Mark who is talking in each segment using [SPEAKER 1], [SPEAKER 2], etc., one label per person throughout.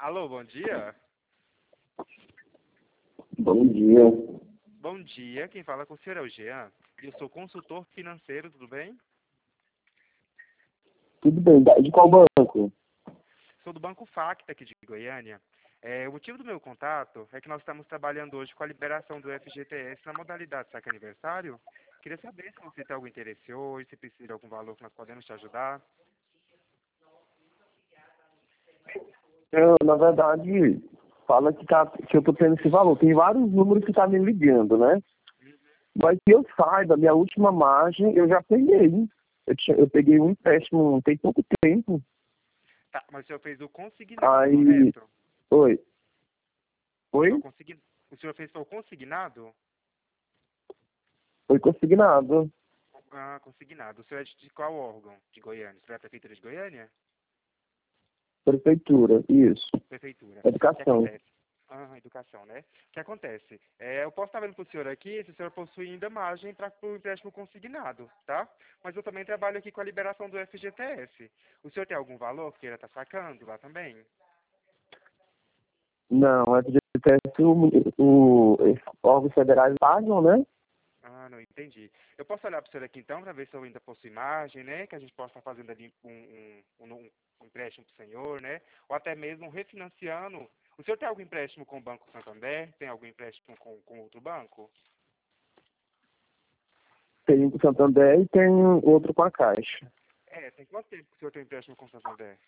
[SPEAKER 1] Alô, bom dia.
[SPEAKER 2] Bom dia.
[SPEAKER 1] Bom dia, quem fala com o senhor é o Jean. Eu sou consultor financeiro, tudo bem?
[SPEAKER 2] Tudo bem? De qual banco?
[SPEAKER 1] Sou do Banco Facta aqui de Goiânia. O motivo do meu contato é que nós estamos trabalhando hoje com a liberação do FGTS na modalidade saque aniversário. Queria saber se você tem algum interesse hoje, se precisa de algum valor que nós podemos te ajudar.
[SPEAKER 2] Na verdade, fala que eu tô tendo esse valor. Tem vários números que tá me ligando, né? Mas que eu saiba, minha última margem eu já peguei. Eu peguei um empréstimo tem pouco tempo.
[SPEAKER 1] Tá, mas o senhor fez o consignado,
[SPEAKER 2] Aí.
[SPEAKER 1] correto?
[SPEAKER 2] Oi.
[SPEAKER 1] Foi o
[SPEAKER 2] Oi?
[SPEAKER 1] O senhor fez o consignado?
[SPEAKER 2] Foi consignado.
[SPEAKER 1] Ah, consignado. O senhor é de qual órgão de Goiânia? O senhor é a Prefeitura de Goiânia?
[SPEAKER 2] Prefeitura. Isso.
[SPEAKER 1] Prefeitura. O que
[SPEAKER 2] Educação.
[SPEAKER 1] acontece? Ah, educação, né? O que acontece? Eu posso estar vendo para o senhor aqui se o senhor possui ainda margem para o empréstimo consignado, tá? Mas eu também trabalho aqui com a liberação do FGTS. O senhor tem algum valor que queira estar sacando lá também?
[SPEAKER 2] Não, é FGTS, os órgãos federais pagam, né?
[SPEAKER 1] Ah, não entendi. Eu posso olhar para o senhor aqui então para ver se eu ainda possuo margem, né? Que a gente possa estar fazendo ali um empréstimo para o senhor, né? Ou até mesmo refinanciando. O senhor tem algum empréstimo com o Banco Santander? Tem algum empréstimo com outro banco?
[SPEAKER 2] Tem um com o Santander e tem outro com a Caixa.
[SPEAKER 1] Tem quanto tempo que o senhor tem empréstimo com o Santander?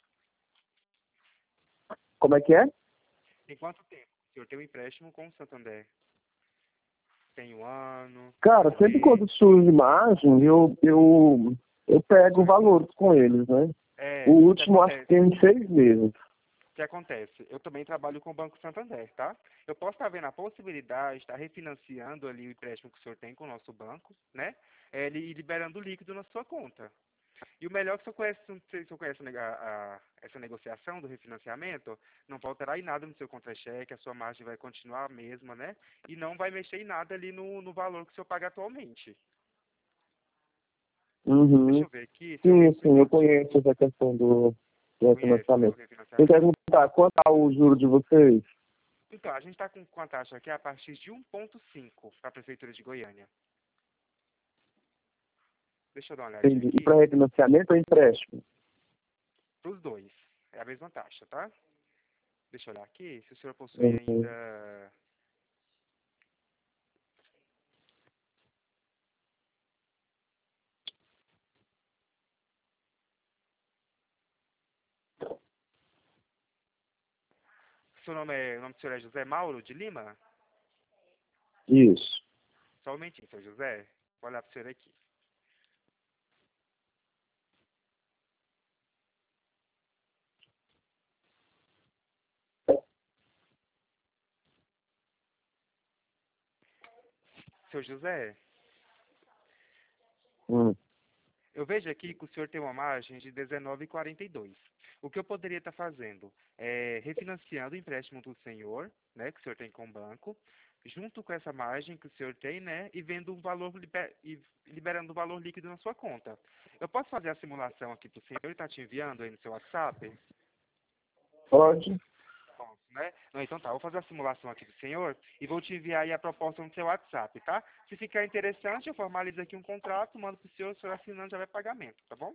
[SPEAKER 2] Como é que é?
[SPEAKER 1] Tem quanto tempo que o senhor tem um empréstimo com o Santander? Tem um ano? Tem
[SPEAKER 2] Cara,
[SPEAKER 1] um
[SPEAKER 2] sempre
[SPEAKER 1] mês?
[SPEAKER 2] quando surge margem, eu
[SPEAKER 1] O
[SPEAKER 2] pego
[SPEAKER 1] senhor recorre?
[SPEAKER 2] valores com eles, né? O
[SPEAKER 1] O que
[SPEAKER 2] último acho que
[SPEAKER 1] acontece?
[SPEAKER 2] tem uns 6 meses.
[SPEAKER 1] O que acontece? Eu também trabalho com o Banco Santander, tá? Eu posso estar vendo a possibilidade de estar refinanciando ali o empréstimo que o senhor tem com o nosso banco, né? E liberando o líquido na sua conta. E o melhor é que o senhor conhece, não sei se o senhor conhece essa negociação do refinanciamento, não faltará em nada no seu contra-cheque, a sua margem vai continuar a mesma, né? E não vai mexer em nada ali no valor que o senhor paga atualmente. Deixa
[SPEAKER 2] Uhum.
[SPEAKER 1] eu ver aqui se eu
[SPEAKER 2] Sim,
[SPEAKER 1] possuo
[SPEAKER 2] sim, eu
[SPEAKER 1] quanto.
[SPEAKER 2] conheço essa questão do
[SPEAKER 1] Conhece o
[SPEAKER 2] financiamento. Eu
[SPEAKER 1] refinanciamento?
[SPEAKER 2] perguntar, quanto é o juro de vocês?
[SPEAKER 1] Então, a gente está com a taxa aqui a partir de 1,5 para a Prefeitura de Goiânia. Deixa eu dar uma olhadinha
[SPEAKER 2] Entendi. E
[SPEAKER 1] aqui.
[SPEAKER 2] para refinanciamento ou empréstimo?
[SPEAKER 1] Para os dois. É a mesma taxa, tá? Deixa eu olhar aqui se o senhor possui
[SPEAKER 2] Uhum.
[SPEAKER 1] ainda. O nome do senhor é José Mauro de Lima?
[SPEAKER 2] Isso.
[SPEAKER 1] Só um momentinho, senhor José. Vou olhar para o senhor aqui. Senhor José,
[SPEAKER 2] Hum.
[SPEAKER 1] eu vejo aqui que o senhor tem uma margem de 19,42. O que eu poderia estar fazendo é refinanciando o empréstimo do senhor, né, que o senhor tem com o banco, junto com essa margem que o senhor tem, né, e vendo um valor e liberando o valor líquido na sua conta. Eu posso fazer a simulação aqui para o senhor e estar te enviando aí no seu WhatsApp?
[SPEAKER 2] Pode?
[SPEAKER 1] Pronto, né? Não, então tá, vou fazer a simulação aqui do senhor e vou te enviar aí a proposta no seu WhatsApp, tá? Se ficar interessante, eu formalizo aqui um contrato, mando pro senhor, o senhor assinando já vai pagamento, tá bom?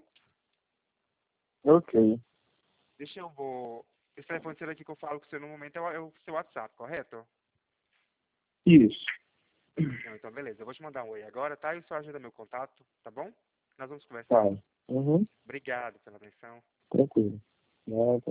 [SPEAKER 2] Ok.
[SPEAKER 1] Deixa eu vou. Esse telefone seu aqui que eu falo com o senhor no momento é o seu WhatsApp, correto?
[SPEAKER 2] Isso.
[SPEAKER 1] Não, então beleza, eu vou te mandar um oi agora, tá? E o senhor agenda meu contato, tá bom? Nós vamos
[SPEAKER 2] Tá.
[SPEAKER 1] conversando.
[SPEAKER 2] Uhum.
[SPEAKER 1] Obrigado pela atenção.
[SPEAKER 2] Tranquilo.